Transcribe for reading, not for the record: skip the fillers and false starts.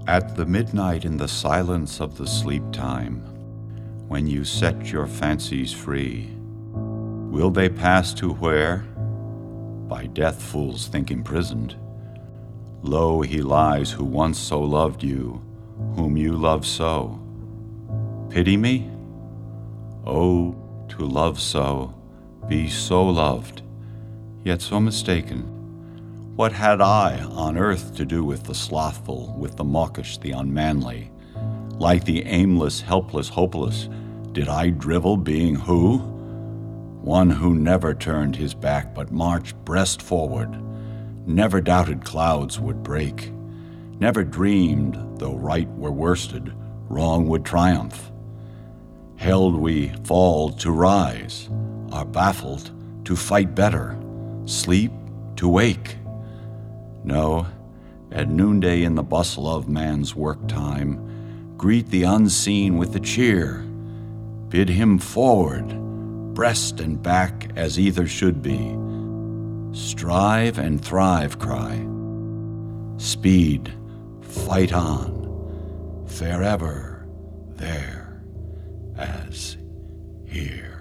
At the midnight in the silence of the sleep time, when you set your fancies free, will they pass to where, by death fools think imprisoned, lo, he lies who once so loved you, whom you love so? Pity me? Oh, to love so, be so loved, yet so mistaken. What had I on earth to do with the slothful, with the mawkish, the unmanly? Like the aimless, helpless, hopeless, did I drivel being who? One who never turned his back but marched breast forward, never doubted clouds would break, never dreamed, though right were worsted, wrong would triumph. Held we fall to rise, are baffled to fight better, sleep to wake. No, at noonday in the bustle of man's work time, greet the unseen with a cheer. Bid him forward, breast and back as either should be. Strive and thrive, cry. Speed, fight on, fare ever there as here.